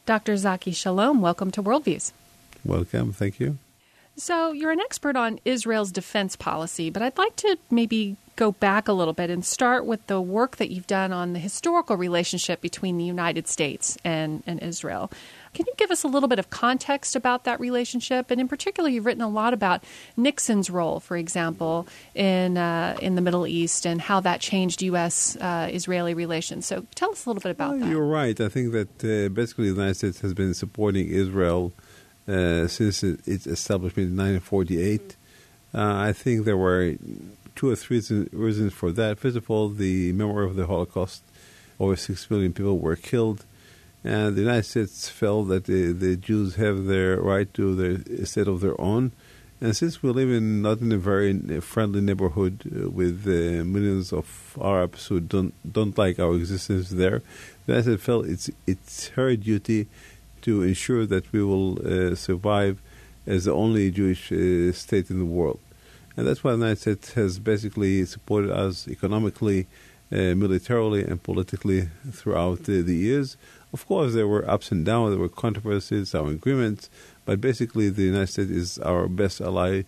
Dr. Zaki Shalom, welcome to Worldviews. Welcome. Thank you. So you're an expert on Israel's defense policy, but I'd like to maybe go back a little bit and start with the work that you've done on the historical relationship between the United States and Israel. Can you give us a little bit of context about that relationship? And in particular, you've written a lot about Nixon's role, for example, in the Middle East and how that changed U.S.-Israeli relations. So tell us a little bit about that. You're right. I think that basically the United States has been supporting Israel since its establishment in 1948. I think there were two or three reasons for that. First of all, the memory of the Holocaust. Over 6 million people were killed. And the United States felt that the Jews have their right to their state of their own. And since we live not in a very friendly neighborhood with millions of Arabs who don't like our existence there, the United States felt it's her duty to ensure that we will survive as the only Jewish state in the world. And that's why the United States has basically supported us economically, militarily, and politically throughout the years. Of course, there were ups and downs, there were controversies, our agreements, but basically the United States is our best ally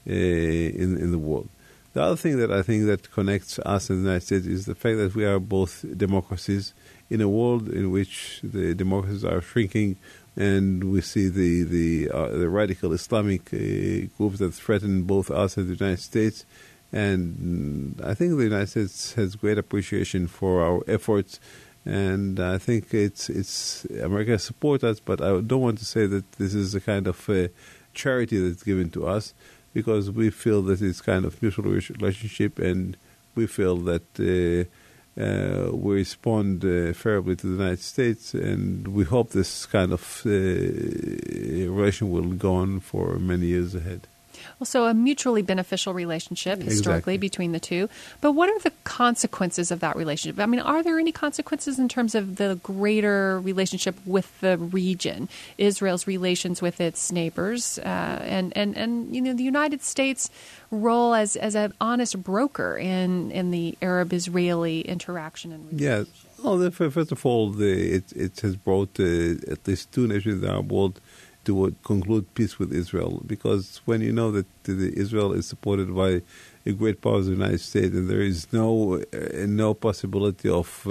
in the world. The other thing that I think that connects us and the United States is the fact that we are both democracies in a world in which the democracies are shrinking, and we see the radical Islamic groups that threaten both us and the United States. And I think the United States has great appreciation for our efforts, and I think it's America supports us, but I don't want to say that this is a kind of charity that's given to us, because we feel that it's kind of mutual relationship, and we feel that we respond favorably to the United States, and we hope this kind of relation will go on for many years ahead. Well, so a mutually beneficial relationship historically between the two. But what are the consequences of that relationship? I mean, are there any consequences in terms of the greater relationship with the region, Israel's relations with its neighbors, and you know, the United States' role as an honest broker in the Arab-Israeli interaction and relationship? Yeah. Well, first of all, it has brought at least two nations in the Arab world to conclude peace with Israel, because when you know that Israel is supported by a great power of the United States, and there is no possibility of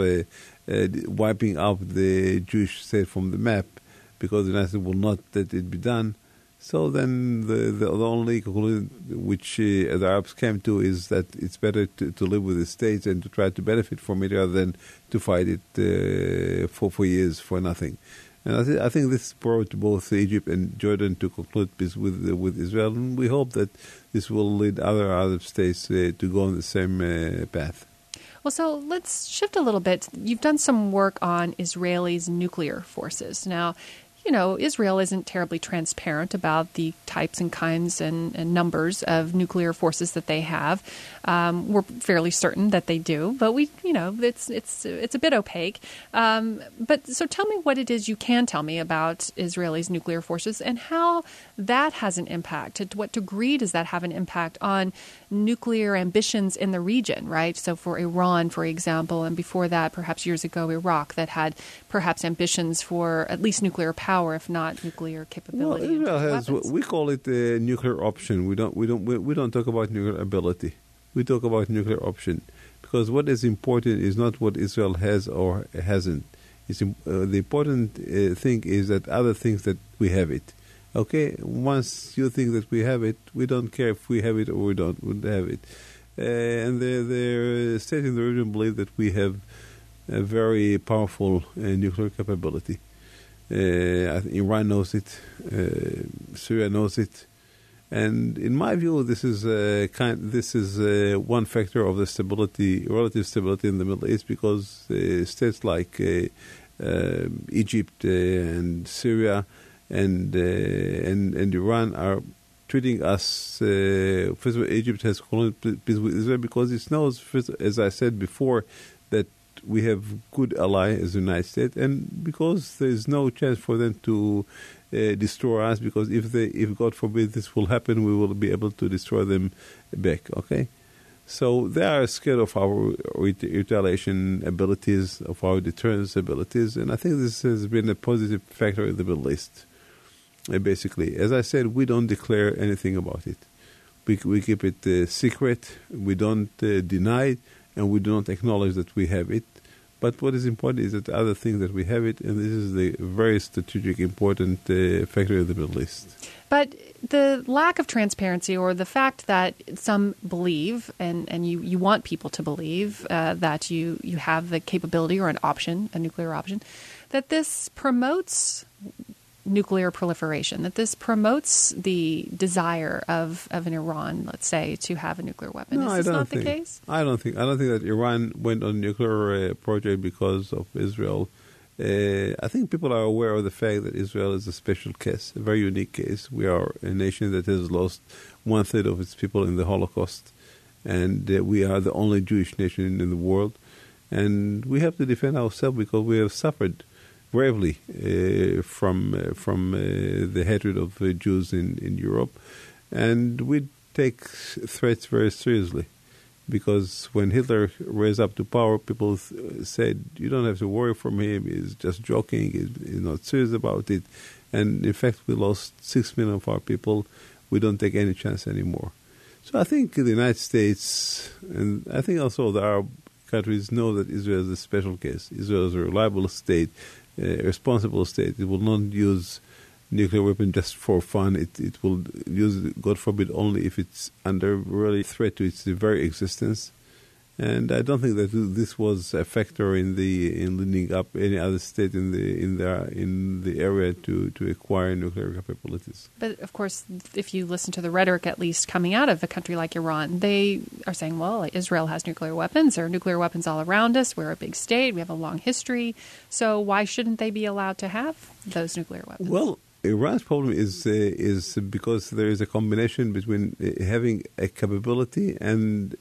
wiping out the Jewish state from the map, because the United States will not let it be done. So then the only conclusion which the Arabs came to is that it's better to live with the states and to try to benefit from it rather than to fight it for years for nothing. And I think this brought both Egypt and Jordan to conclude peace with Israel, and we hope that this will lead other Arab states to go on the same path. Well, so let's shift a little bit. You've done some work on Israel's nuclear forces. Now, you know, Israel isn't terribly transparent about the types and kinds and numbers of nuclear forces that they have. We're fairly certain that they do, but it's a bit opaque. But so tell me what it is you can tell me about Israel's nuclear forces and how that has an impact. To what degree does that have an impact on nuclear ambitions in the region, right? So for Iran, for example, and before that, perhaps years ago, Iraq, that had perhaps ambitions for at least nuclear power, if not nuclear capability. Well, Israel has we call it the nuclear option. We don't talk about nuclear ability. We talk about nuclear option, because what is important is not what Israel has or hasn't. The important thing is that other things that we have it. Okay, once you think that we have it, we don't care if we have it or we don't have it. And the state in the region believe that we have a very powerful nuclear capability. Iran knows it, Syria knows it, and in my view, this is one factor of the relative stability in the Middle East, because states like Egypt and Syria and Iran are treating us. First of all, Egypt has concluded peace with Israel because it knows, first, as I said before, that we have good ally as the United States, and because there is no chance for them to destroy us, because if God forbid this will happen, we will be able to destroy them back. Okay, So they are scared of our retaliation abilities, of our deterrence abilities, and I think this has been a positive factor in the Middle East. Basically, as I said, we don't declare anything about it. We keep it secret, we don't deny it, and we do not acknowledge that we have it. But what is important is that other things that we have it, and this is the very strategic, important factor in the Middle East. But the lack of transparency, or the fact that some believe, and you want people to believe that you have the capability or an option, a nuclear option, that this promotes nuclear proliferation, that this promotes the desire of an Iran, let's say, to have a nuclear weapon. No, Is this not the case? I don't think that Iran went on a nuclear project because of Israel. I think people are aware of the fact that Israel is a special case, a very unique case. We are a nation that has lost 1/3 of its people in the Holocaust, and we are the only Jewish nation in the world. And we have to defend ourselves because we have suffered bravely from the hatred of Jews in Europe. And we take threats very seriously. Because when Hitler raised up to power, people said, you don't have to worry from him, he's just joking, he's not serious about it. And in fact, we lost 6 million of our people. We don't take any chance anymore. So I think the United States, and I think also the Arab countries, know that Israel is a special case. Israel is a reliable state, a responsible state. It will not use nuclear weapon just for fun. It will use it, God forbid, only if it's under really threat to its very existence. And I don't think that this was a factor in leading up any other state in the area to acquire nuclear capabilities. But of course, if you listen to the rhetoric, at least coming out of a country like Iran, they are saying, well, Israel has nuclear weapons. There are nuclear weapons all around us. We're a big state. We have a long history. So why shouldn't they be allowed to have those nuclear weapons? Well, Iran's problem is because there is a combination between having a capability and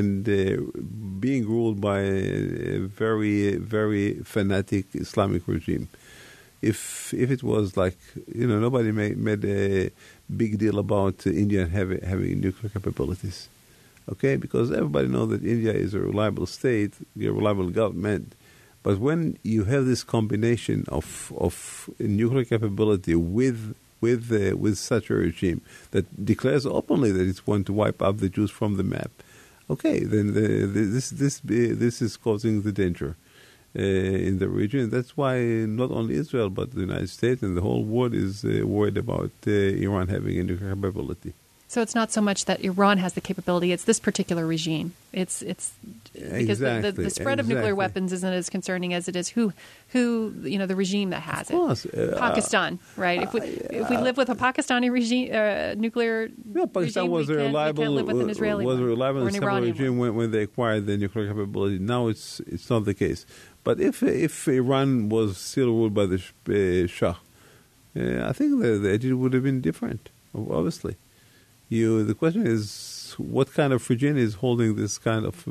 being ruled by a very, very fanatic Islamic regime. If it was like, nobody made a big deal about India having nuclear capabilities, okay? Because everybody knows that India is a reliable state, a reliable government. But when you have this combination of nuclear capability with such a regime that declares openly that it's going to wipe out the Jews from the map, okay, then this is causing the danger in the region. That's why not only Israel but the United States and the whole world is worried about Iran having a nuclear capability. So it's not so much that Iran has the capability; it's this particular regime. It's because the spread of nuclear weapons isn't as concerning as it is who the regime that has it. Pakistan, right? If we live with a Pakistani regime, nuclear Pakistan regime, was a reliable, we can't live with an Israeli was a reliable and stable regime one. when they acquired the nuclear capability. Now it's not the case. But if Iran was still ruled by the Shah, I think the attitude would have been different. Obviously. The question is, what kind of regime is holding this kind of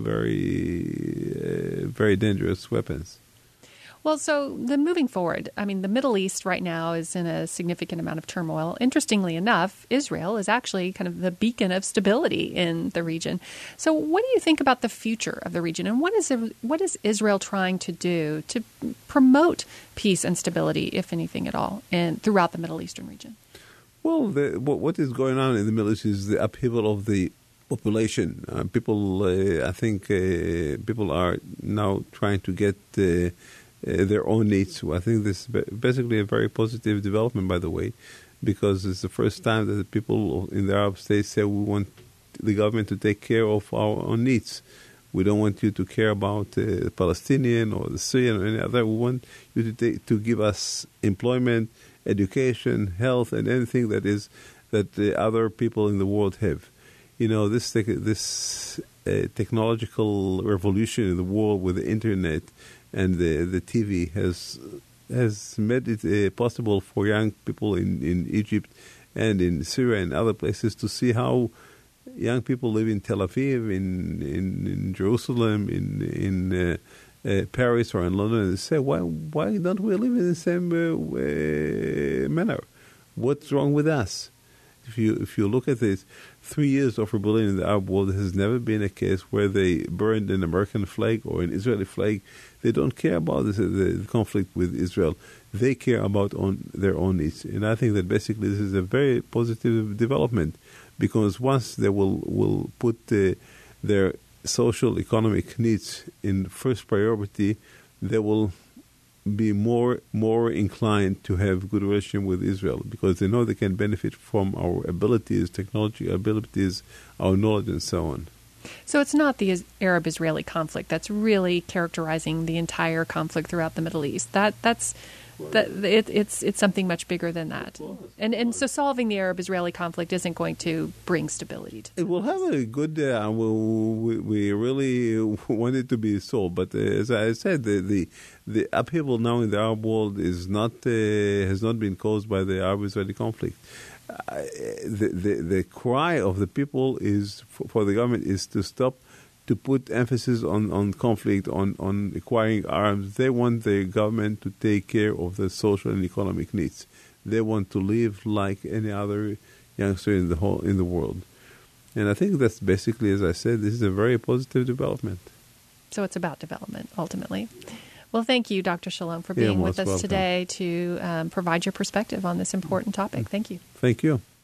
very, very dangerous weapons? Well, so moving forward, I mean, the Middle East right now is in a significant amount of turmoil. Interestingly enough, Israel is actually kind of the beacon of stability in the region. So what do you think about the future of the region, and what is Israel trying to do to promote peace and stability, if anything at all, throughout the Middle Eastern region? Well, what is going on in the Middle East is the upheaval of the population. I think people are now trying to get their own needs. I think this is basically a very positive development, by the way, because it's the first time that the people in the Arab states say we want the government to take care of our own needs. We don't want you to care about the Palestinian or the Syrian or any other. We want you to give us employment, education, health, and anything that the other people in the world have. This technological revolution in the world with the internet and the TV has made it possible for young people in Egypt and in Syria and other places to see how young people live in Tel Aviv, in Jerusalem, in Paris or in London, and they say, why don't we live in the same manner? What's wrong with us? if you look at this, 3 years of rebellion in the Arab world, there has never been a case where they burned an American flag or an Israeli flag. They don't care about the conflict with Israel. They care about their own needs. And I think that basically this is a very positive development, because once they will put their social economic needs in first priority, they will be more inclined to have good relationship with Israel, because they know they can benefit from our abilities, technology abilities, our knowledge, and so on. So it's not the Arab-Israeli conflict that's really characterizing the entire conflict throughout the Middle East. It's something much bigger than that. And so solving the Arab-Israeli conflict isn't going to bring stability to it will have a good, we really want it to be solved. But as I said, the upheaval now in the Arab world has not been caused by the Arab-Israeli conflict. The cry of the people is for the government is to stop, to put emphasis on conflict, on acquiring arms. They want the government to take care of the social and economic needs. They want to live like any other youngster in the world. And I think that's basically, as I said, this is a very positive development. So it's about development, ultimately. Well, thank you, Dr. Shalom, for being with us today to provide your perspective on this important topic. Thank you. Thank you.